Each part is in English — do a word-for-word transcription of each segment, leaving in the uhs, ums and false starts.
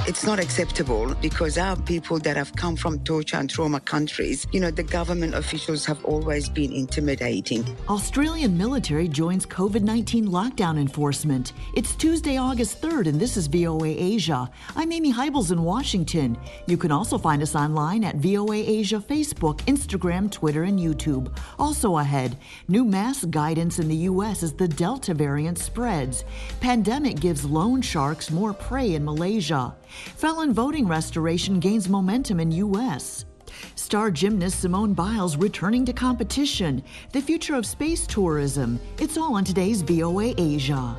It's not acceptable because our people that have come from torture and trauma countries, you know, the government officials have always been intimidating. Australian military joins COVID nineteen lockdown enforcement. It's Tuesday, August third, and this is V O A Asia. I'm Amy Heibels in Washington. You can also find us online at V O A Asia Facebook, Instagram, Twitter, and YouTube. Also ahead, new mask guidance in the U S as the Delta variant spreads. Pandemic gives loan sharks more prey in Malaysia. Felon voting restoration gains momentum in U S Star gymnast Simone Biles returning to competition. The future of space tourism. It's all on today's V O A Asia.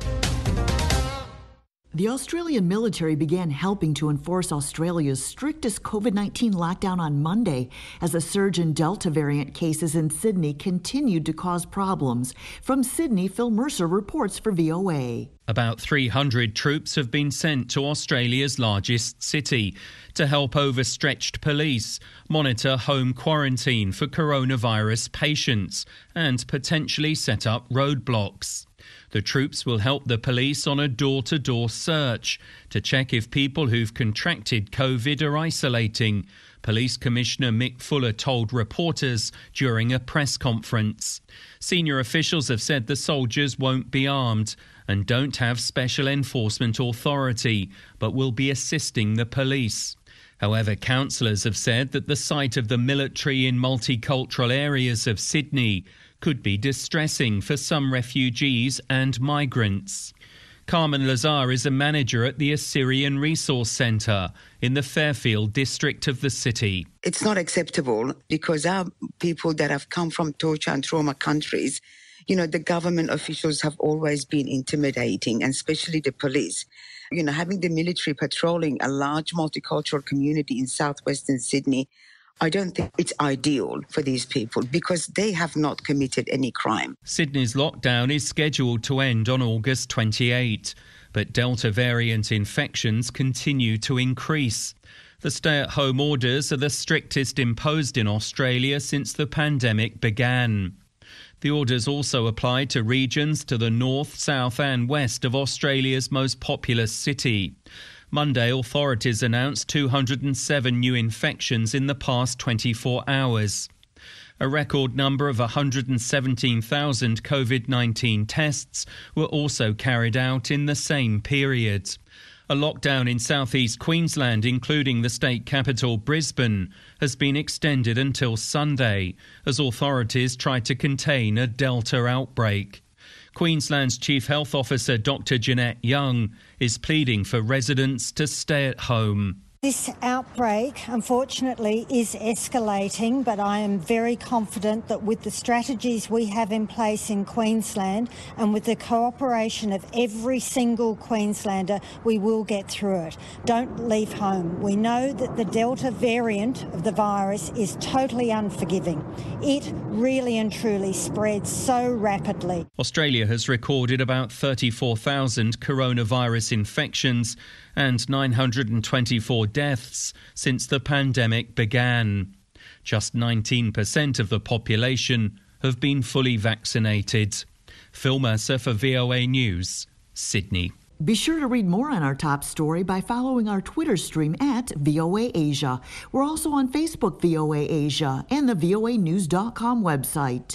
The Australian military began helping to enforce Australia's strictest COVID nineteen lockdown on Monday as a surge in Delta variant cases in Sydney continued to cause problems. From Sydney, Phil Mercer reports for V O A. About three hundred troops have been sent to Australia's largest city to help overstretched police monitor home quarantine for coronavirus patients and potentially set up roadblocks. The troops will help the police on a door-to-door search to check if people who've contracted COVID are isolating, Police Commissioner Mick Fuller told reporters during a press conference. Senior officials have said the soldiers won't be armed and don't have special enforcement authority, but will be assisting the police. However, councillors have said that the sight of the military in multicultural areas of Sydney could be distressing for some refugees and migrants. Carmen Lazar is a manager at the Assyrian Resource Centre in the Fairfield district of the city. It's not acceptable because our people that have come from torture and trauma countries, you know, the government officials have always been intimidating, and especially the police. You know, having the military patrolling a large multicultural community in southwestern Sydney, I don't think it's ideal for these people because they have not committed any crime. Sydney's lockdown is scheduled to end on August twenty-eighth, but Delta variant infections continue to increase. The stay-at-home orders are the strictest imposed in Australia since the pandemic began. The orders also apply to regions to the north, south and west of Australia's most populous city. Monday, authorities announced two hundred seven new infections in the past twenty-four hours. A record number of one hundred seventeen thousand COVID nineteen tests were also carried out in the same period. A lockdown in southeast Queensland, including the state capital Brisbane, has been extended until Sunday as authorities try to contain a Delta outbreak. Queensland's Chief Health Officer Doctor Jeanette Young is pleading for residents to stay at home. This outbreak, unfortunately, is escalating, but I am very confident that with the strategies we have in place in Queensland and with the cooperation of every single Queenslander, we will get through it. Don't leave home. We know that the Delta variant of the virus is totally unforgiving. It really and truly spreads so rapidly. Australia has recorded about thirty-four thousand coronavirus infections and nine hundred twenty-four deaths since the pandemic began. Just nineteen percent of the population have been fully vaccinated. Phil Mercer for V O A News, Sydney. Be sure to read more on our top story by following our Twitter stream at V O A Asia. We're also on Facebook V O A Asia and the V O A news dot com website.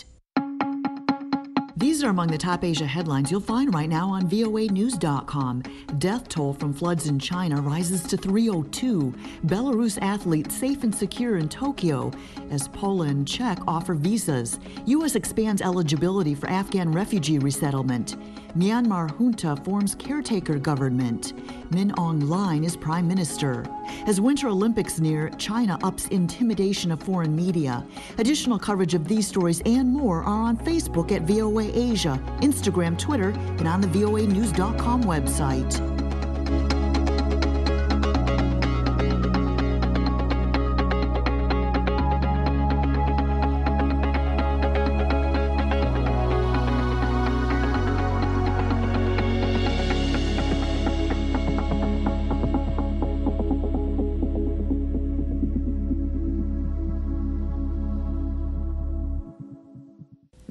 These are among the top Asia headlines you'll find right now on V O A news dot com. Death toll from floods in China rises to three oh two. Belarus athlete safe and secure in Tokyo as Poland and Czech offer visas. U S expands eligibility for Afghan refugee resettlement. Myanmar junta forms caretaker government. Min Aung Hlaing is prime minister. As Winter Olympics near, China ups intimidation of foreign media. Additional coverage of these stories and more are on Facebook at V O A Asia, Instagram, Twitter, and on the V O A news dot com website.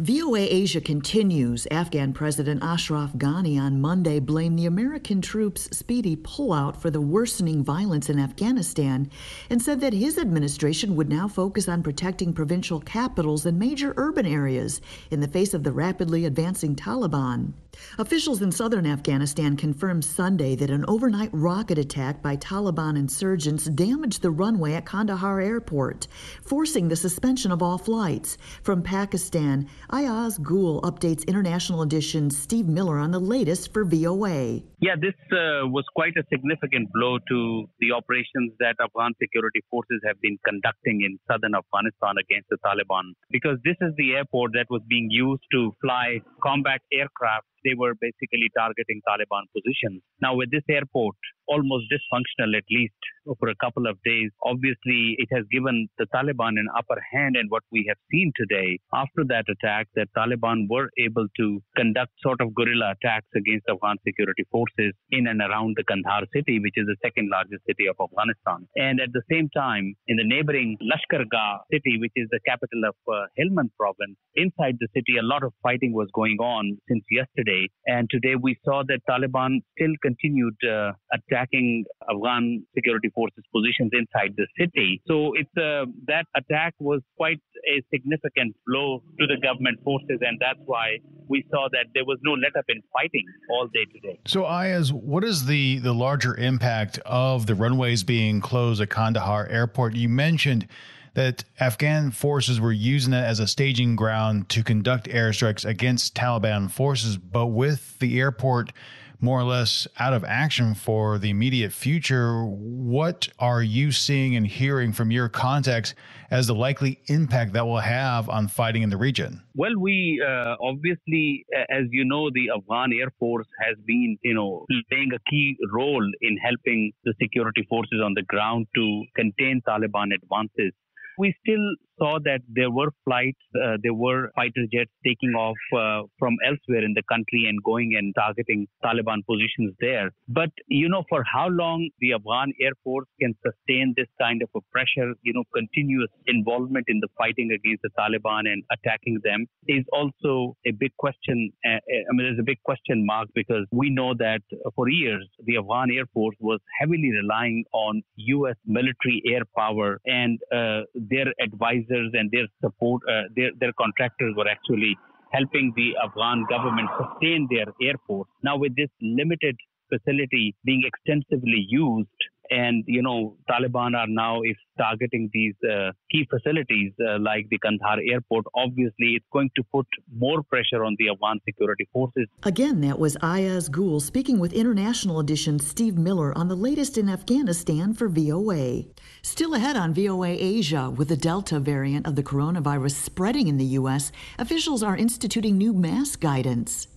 V O A Asia continues. Afghan President Ashraf Ghani on Monday blamed the American troops' speedy pullout for the worsening violence in Afghanistan and said that his administration would now focus on protecting provincial capitals and major urban areas in the face of the rapidly advancing Taliban. Officials in southern Afghanistan confirmed Sunday that an overnight rocket attack by Taliban insurgents damaged the runway at Kandahar Airport, forcing the suspension of all flights. From Pakistan, Ayaz Gul updates International Edition's Steve Miller on the latest for V O A. Yeah, this uh, was quite a significant blow to the operations that Afghan security forces have been conducting in southern Afghanistan against the Taliban, because this is the airport that was being used to fly combat aircraft. They were basically targeting Taliban positions. Now, with this airport almost dysfunctional, at least for a couple of days, obviously it has given the Taliban an upper hand. And what we have seen today, after that attack, that Taliban were able to conduct sort of guerrilla attacks against Afghan security forces in and around the Kandahar city, which is the second largest city of Afghanistan. And at the same time, in the neighboring Lashkargah city, which is the capital of uh, Helmand province, inside the city, a lot of fighting was going on since yesterday. And today we saw that Taliban still continued uh, attacking Afghan security forces positions inside the city. So it's uh, that attack was quite a significant blow to the government forces, and that's why we saw that there was no let-up in fighting all day today. So, Ayaz, what is the, the larger impact of the runways being closed at Kandahar Airport? You mentioned that Afghan forces were using that as a staging ground to conduct airstrikes against Taliban forces, but with the airport more or less out of action for the immediate future, what are you seeing and hearing from your contacts as the likely impact that will have on fighting in the region? Well, we uh, obviously, as you know, the Afghan Air Force has been, you know, playing a key role in helping the security forces on the ground to contain Taliban advances. We still saw that there were flights, uh, there were fighter jets taking off uh, from elsewhere in the country and going and targeting Taliban positions there. But, you know, for how long the Afghan Air Force can sustain this kind of a pressure, you know, continuous involvement in the fighting against the Taliban and attacking them is also a big question. Uh, I mean, there's a big question mark, because we know that for years, the Afghan Air Force was heavily relying on U S military air power, and uh, their advisors and their support, uh, their, their contractors were actually helping the Afghan government sustain their air force. Now, with this limited facility being extensively used, and, you know, Taliban are now if targeting these uh, key facilities uh, like the Kandahar airport, obviously it's going to put more pressure on the Afghan security forces. Again, that was Ayaz Gul speaking with International Edition's Steve Miller on the latest in Afghanistan for V O A. Still ahead on V O A Asia, with the Delta variant of the coronavirus spreading in the U S, officials are instituting new mask guidance.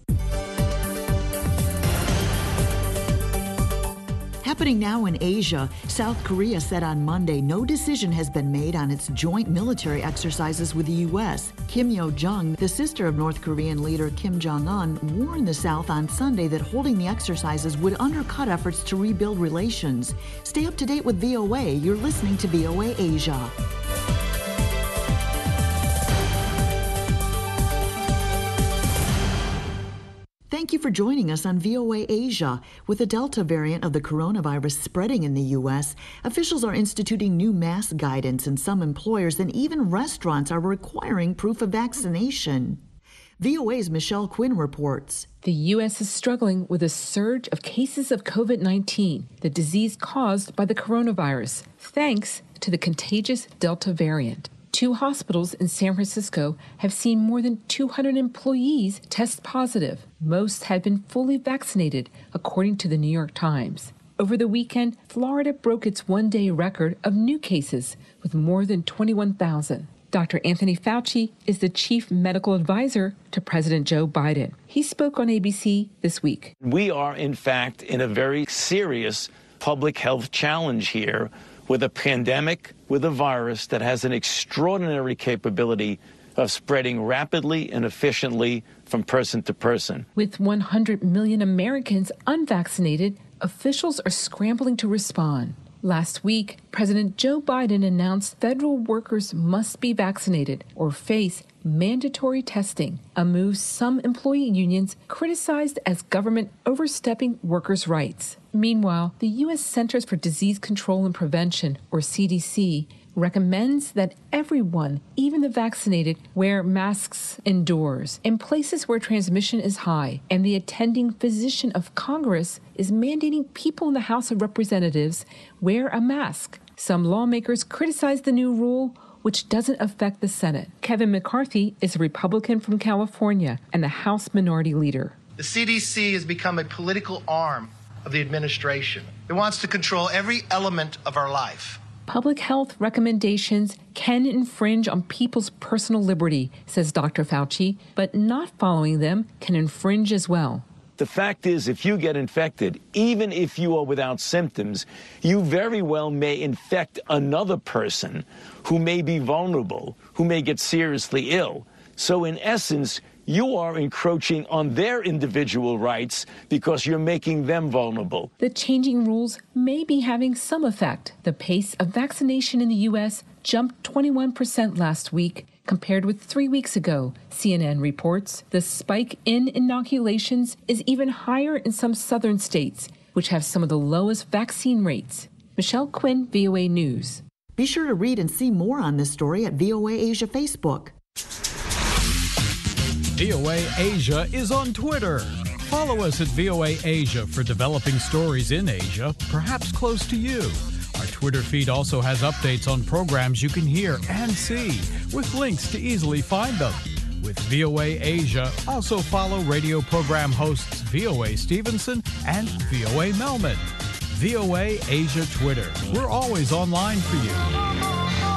Happening now in Asia, South Korea said on Monday no decision has been made on its joint military exercises with the U S. Kim Yo-jong, the sister of North Korean leader Kim Jong-un, warned the South on Sunday that holding the exercises would undercut efforts to rebuild relations. Stay up to date with V O A. You're listening to V O A Asia. Thank you for joining us on V O A Asia. With the Delta variant of the coronavirus spreading in the U S, officials are instituting new mask guidance, and some employers and even restaurants are requiring proof of vaccination. V O A's Michelle Quinn reports. The U S is struggling with a surge of cases of COVID nineteen, the disease caused by the coronavirus, thanks to the contagious Delta variant. Two hospitals in San Francisco have seen more than two hundred employees test positive. Most had been fully vaccinated, according to the New York Times. Over the weekend, Florida broke its one-day record of new cases with more than twenty-one thousand. Doctor Anthony Fauci is the chief medical advisor to President Joe Biden. He spoke on A B C this week. We are, in fact, in a very serious public health challenge here, with a pandemic, with a virus that has an extraordinary capability of spreading rapidly and efficiently from person to person. With one hundred million Americans unvaccinated, officials are scrambling to respond. Last week, President Joe Biden announced federal workers must be vaccinated or face mandatory testing, a move some employee unions criticized as government overstepping workers' rights. Meanwhile, the U S Centers for Disease Control and Prevention, or C D C, recommends that everyone, even the vaccinated, wear masks indoors in places where transmission is high, and the attending physician of Congress is mandating people in the House of Representatives wear a mask. Some lawmakers criticize the new rule, which doesn't affect the Senate. Kevin McCarthy is a Republican from California and the House Minority Leader. The C D C has become a political arm of the administration. It wants to control every element of our life. Public health recommendations can infringe on people's personal liberty, says Doctor Fauci, but not following them can infringe as well. The fact is, if you get infected, even if you are without symptoms, you very well may infect another person who may be vulnerable, who may get seriously ill. So in essence, you are encroaching on their individual rights because you're making them vulnerable. The changing rules may be having some effect. The pace of vaccination in the U S jumped twenty-one percent last week compared with three weeks ago, C N N reports. The spike in inoculations is even higher in some southern states, which have some of the lowest vaccine rates. Michelle Quinn, V O A News. Be sure to read and see more on this story at V O A Asia Facebook. V O A Asia is on Twitter. Follow us at V O A Asia for developing stories in Asia, perhaps close to you. Our Twitter feed also has updates on programs you can hear and see, with links to easily find them. With V O A Asia, also follow radio program hosts V O A Stevenson and V O A Melman. V O A Asia Twitter. We're always online for you.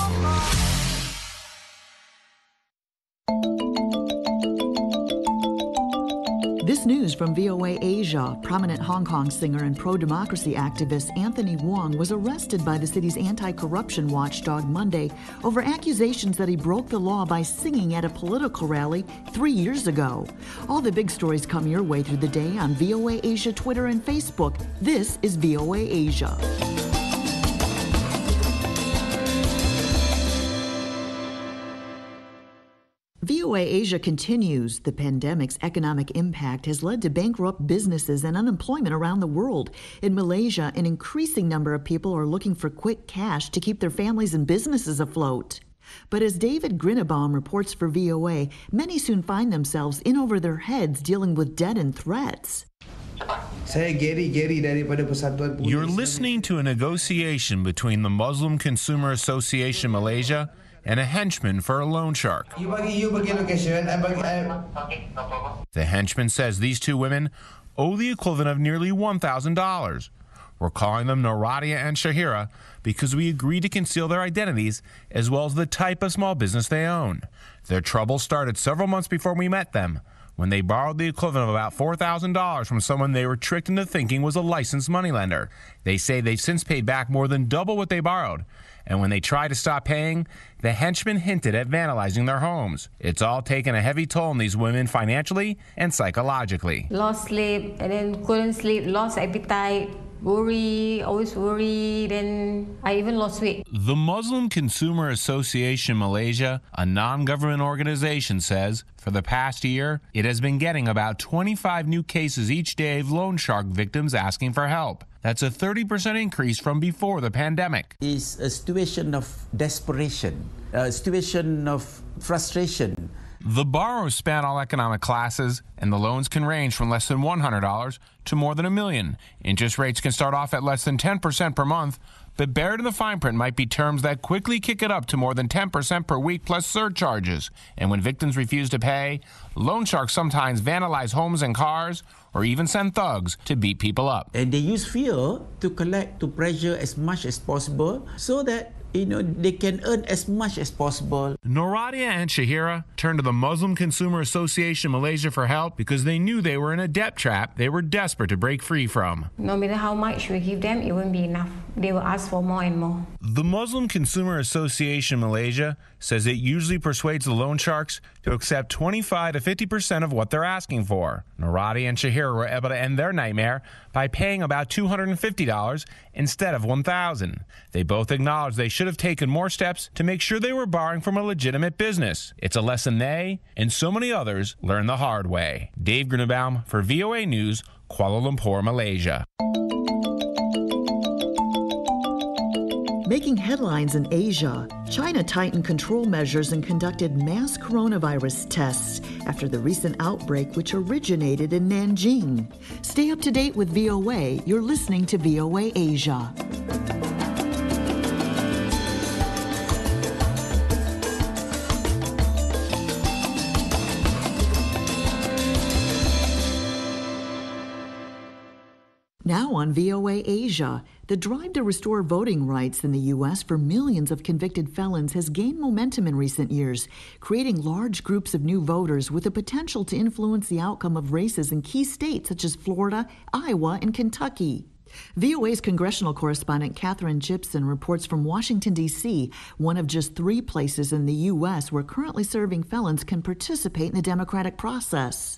This news from V O A Asia. Prominent Hong Kong singer and pro-democracy activist Anthony Wong was arrested by the city's anti-corruption watchdog Monday over accusations that he broke the law by singing at a political rally three years ago. All the big stories come your way through the day on V O A Asia Twitter and Facebook. This is V O A Asia. V O A Asia continues. The pandemic's economic impact has led to bankrupt businesses and unemployment around the world. In Malaysia, an increasing number of people are looking for quick cash to keep their families and businesses afloat. But as David Grinnebaum reports for V O A, many soon find themselves in over their heads dealing with debt and threats. You're listening to a negotiation between the Muslim Consumer Association Malaysia and a henchman for a loan shark. The henchman says these two women owe the equivalent of nearly one thousand dollars. We're calling them Noradia and Shahira because we agreed to conceal their identities as well as the type of small business they own. Their trouble started several months before we met them, when they borrowed the equivalent of about four thousand dollars from someone they were tricked into thinking was a licensed moneylender. They say they've since paid back more than double what they borrowed. And when they tried to stop paying, the henchmen hinted at vandalizing their homes. It's all taken a heavy toll on these women financially and psychologically. Lost sleep, and then couldn't sleep, lost appetite, worry, always worry, then I even lost weight. The Muslim Consumer Association Malaysia, a non-government organization, says for the past year, it has been getting about twenty-five new cases each day of loan shark victims asking for help. That's a thirty percent increase from before the pandemic. It's a situation of desperation, a situation of frustration. The borrowers span all economic classes, and the loans can range from less than one hundred dollars to more than a million. Interest rates can start off at less than ten percent per month, but buried in the fine print might be terms that quickly kick it up to more than ten percent per week plus surcharges. And when victims refuse to pay, loan sharks sometimes vandalize homes and cars or even send thugs to beat people up. And they use fear to collect, to pressure as much as possible so that you know, they can earn as much as possible. Noradia and Shahira turned to the Muslim Consumer Association Malaysia for help because they knew they were in a debt trap they were desperate to break free from. No matter how much we give them, it won't be enough. They will ask for more and more. The Muslim Consumer Association Malaysia says it usually persuades the loan sharks to accept twenty-five to fifty percent of what they're asking for. Noradia and Shahira were able to end their nightmare by paying about two hundred fifty dollars instead of one thousand dollars. They both acknowledge they should should have taken more steps to make sure they were borrowing from a legitimate business. It's a lesson they and so many others learned the hard way. Dave Grunebaum for V O A News, Kuala Lumpur, Malaysia. Making headlines in Asia, China tightened control measures and conducted mass coronavirus tests after the recent outbreak, which originated in Nanjing. Stay up to date with V O A. You're listening to V O A Asia. Now on V O A Asia, the drive to restore voting rights in the U S for millions of convicted felons has gained momentum in recent years, creating large groups of new voters with the potential to influence the outcome of races in key states such as Florida, Iowa, and Kentucky. V O A's congressional correspondent Katherine Gypson reports from Washington, D C, one of just three places in the U S where currently serving felons can participate in the democratic process.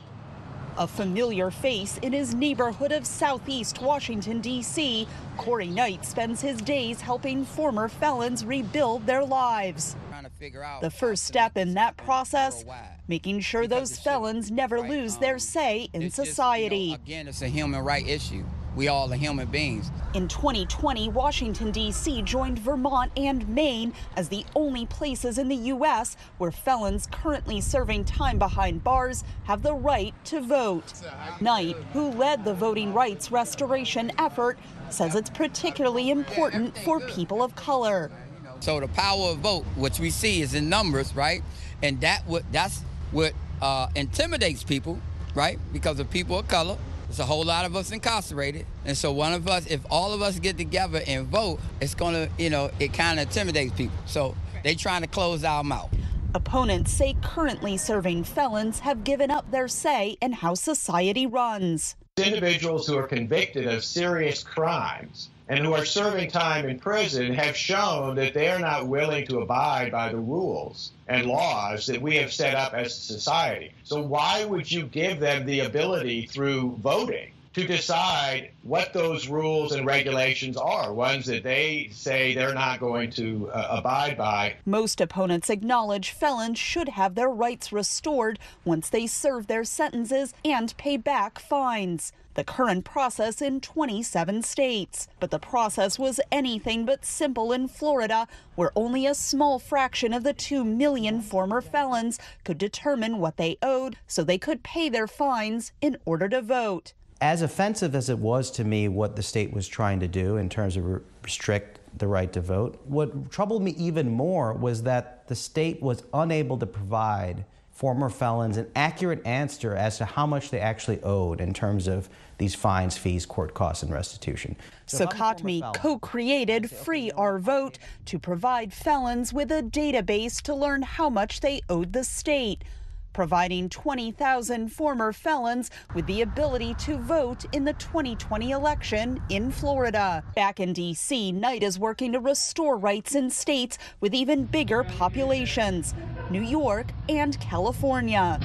A familiar face in his neighborhood of Southeast Washington, D C, Corey Knight spends his days helping former felons rebuild their lives. The first step in that process, making sure those felons never lose their say in society. Again, it's a human right issue. We all are human beings. In twenty twenty, Washington, D C joined Vermont and Maine as the only places in the U S where felons currently serving time behind bars have the right to vote. Knight, who led the voting rights restoration effort, says it's particularly important for people of color. So the power of vote, which we see is in numbers, right? And that what that's what uh, intimidates people, right? Because of people of color. There's a whole lot of us incarcerated. And so one of us, if all of us get together and vote, it's going to, you know, it kind of intimidates people. So they trying to close our mouth. Opponents say currently serving felons have given up their say in how society runs. Individuals who are convicted of serious crimes and who are serving time in prison have shown that they are not willing to abide by the rules and laws that we have set up as a society. So why would you give them the ability through voting to decide what those rules and regulations are, ones that they say they're not going to uh, abide by? Most opponents acknowledge felons should have their rights restored once they serve their sentences and pay back fines. The current process in twenty-seven states. But the process was anything but simple in Florida, where only a small fraction of the two million former felons could determine what they owed so they could pay their fines in order to vote. As offensive as it was to me what the state was trying to do in terms of restrict the right to vote, what troubled me even more was that the state was unable to provide former felons an accurate answer as to how much they actually owed in terms of these fines, fees, court costs, and restitution. So Sukhatme co-created Free Our Vote to provide felons with a database to learn how much they owed the state, providing twenty thousand former felons with the ability to vote in the twenty twenty election in Florida. Back in D C, Knight is working to restore rights in states with even bigger populations, New York and California.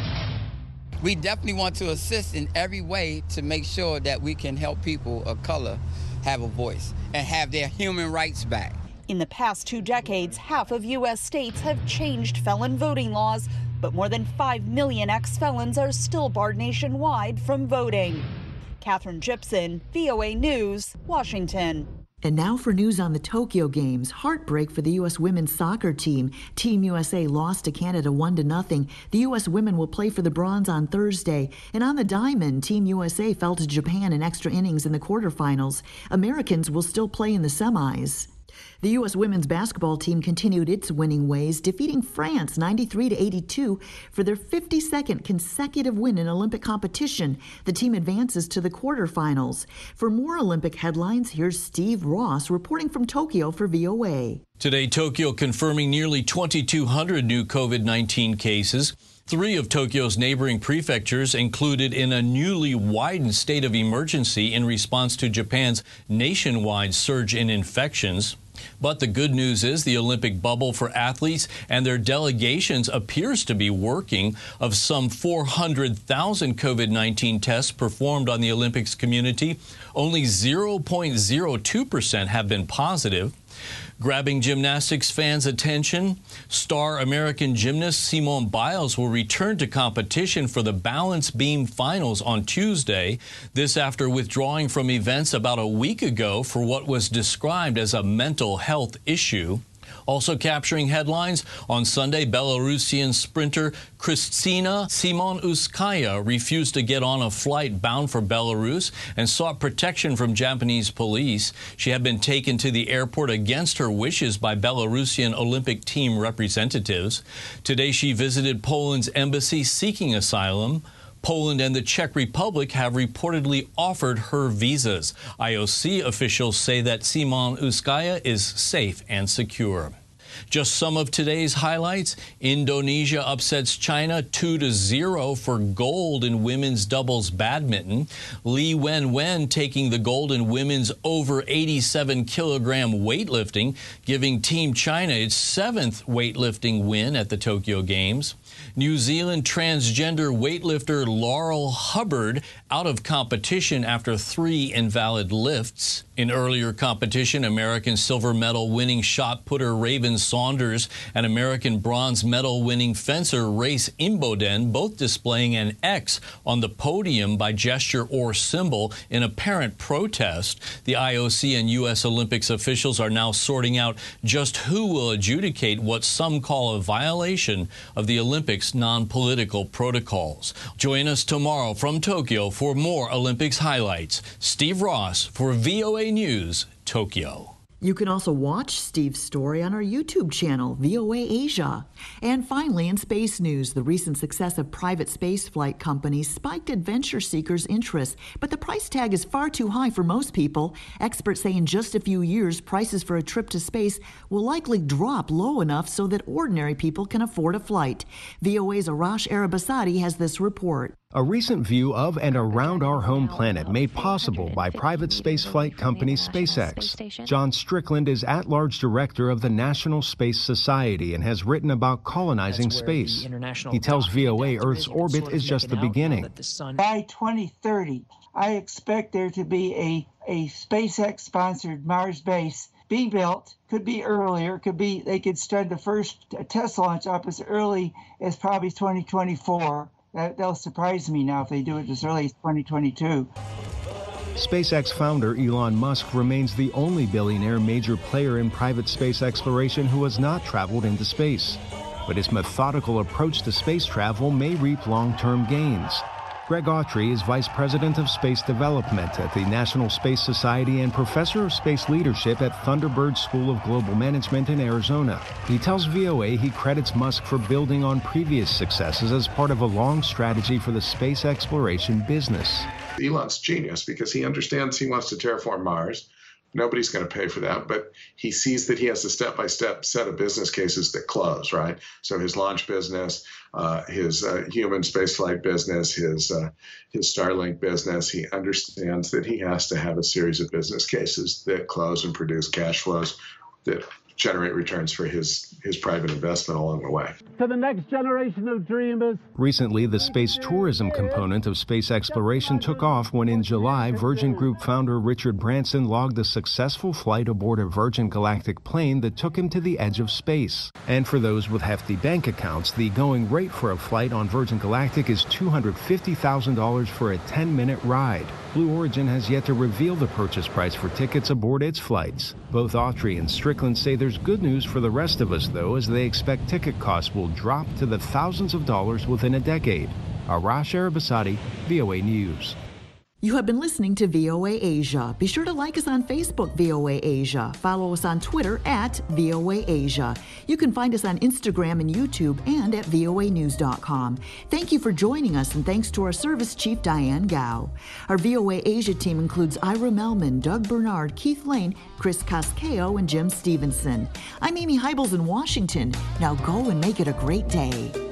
We definitely want to assist in every way to make sure that we can help people of color have a voice and have their human rights back. In the past two decades, half of U S states have changed felon voting laws, but more than five million ex-felons are still barred nationwide from voting. Katherine Gypson, V O A News, Washington. And now for news on the Tokyo Games. Heartbreak for the U S women's soccer team. Team U S A lost to Canada one to nothing. The U S women will play for the bronze on Thursday. And on the diamond, Team U S A fell to Japan in extra innings in the quarterfinals. Americans will still play in the semis. The U S women's basketball team continued its winning ways, defeating France ninety-three to eighty-two for their fifty-second consecutive win in Olympic competition. The team advances to the quarterfinals. For more Olympic headlines, here's Steve Ross reporting from Tokyo for V O A. Today, Tokyo confirming nearly twenty-two hundred new COVID nineteen cases. Three of Tokyo's neighboring prefectures included in a newly widened state of emergency in response to Japan's nationwide surge in infections. But the good news is the Olympic bubble for athletes and their delegations appears to be working. Of some four hundred thousand COVID nineteen tests performed on the Olympics community, only zero point zero two percent have been positive. Grabbing gymnastics fans' attention, star American gymnast Simone Biles will return to competition for the balance beam finals on Tuesday. This after withdrawing from events about a week ago for what was described as a mental health issue. Also capturing headlines, on Sunday, Belarusian sprinter Kristina Simonouskaya refused to get on a flight bound for Belarus and sought protection from Japanese police. She had been taken to the airport against her wishes by Belarusian Olympic team representatives. Today, she visited Poland's embassy seeking asylum. Poland and the Czech Republic have reportedly offered her visas. I O C officials say that Simonouskaya is safe and secure. Just some of today's highlights. Indonesia upsets China two to zero for gold in women's doubles badminton. Li Wenwen taking the gold in women's over eighty-seven kilogram weightlifting, giving Team China its seventh weightlifting win at the Tokyo Games. New Zealand transgender weightlifter Laurel Hubbard out of competition after three invalid lifts. In earlier competition, American silver medal winning shot putter Raven Saunders and American bronze medal winning fencer Race Imboden both displaying an X on the podium by gesture or symbol in apparent protest. The I O C and U S Olympics officials are now sorting out just who will adjudicate what some call a violation of the Olympics non-political protocols. Join us tomorrow from Tokyo for more Olympics highlights. Steve Ross for V O A News, Tokyo. You can also watch Steve's story on our YouTube channel, V O A Asia. And finally, in space news, the recent success of private spaceflight companies spiked adventure seekers' interest, but the price tag is far too high for most people. Experts say in just a few years, prices for a trip to space will likely drop low enough so that ordinary people can afford a flight. V O A's Arash Arabasadi has this report. A recent view of and around our home planet made possible by private spaceflight company SpaceX. John Strickland is at-large director of the National Space Society and has written about colonizing space. He tells V O A Earth's orbit is just the beginning. By twenty thirty, I expect there to be a, a SpaceX-sponsored Mars base being built. Could be earlier, could be they could start the first test launch up as early as probably twenty twenty-four. That, that'll surprise me now if they do it as early as twenty twenty-two. SpaceX founder Elon Musk remains the only billionaire major player in private space exploration who has not traveled into space. But his methodical approach to space travel may reap long-term gains. Greg Autry is Vice President of Space Development at the National Space Society and Professor of Space Leadership at Thunderbird School of Global Management in Arizona. He tells V O A he credits Musk for building on previous successes as part of a long strategy for the space exploration business. Elon's genius because he understands he wants to terraform Mars. Nobody's going to pay for that, but he sees that he has a step-by-step set of business cases that close, right? So his launch business, uh, his uh, human spaceflight business, his uh, his Starlink business, he understands that he has to have a series of business cases that close and produce cash flows that generate returns for his, his private investment along the way. To the next generation of dreamers. Recently, the space tourism component of space exploration took off when in July, Virgin Group founder Richard Branson logged a successful flight aboard a Virgin Galactic plane that took him to the edge of space. And for those with hefty bank accounts, the going rate for a flight on Virgin Galactic is two hundred fifty thousand dollars for a ten-minute ride. Blue Origin has yet to reveal the purchase price for tickets aboard its flights. Both Autry and Strickland say there's good news for the rest of us, though, as they expect ticket costs will drop to the thousands of dollars within a decade. Arash Arabasadi, V O A News. You have been listening to V O A Asia. Be sure to like us on Facebook, V O A Asia. Follow us on Twitter at V O A Asia. You can find us on Instagram and YouTube and at V O A news dot com. Thank you for joining us, and thanks to our service chief, Diane Gao. Our V O A Asia team includes Ira Melman, Doug Bernard, Keith Lane, Chris Casqueo, and Jim Stevenson. I'm Amy Heibels in Washington. Now go and make it a great day.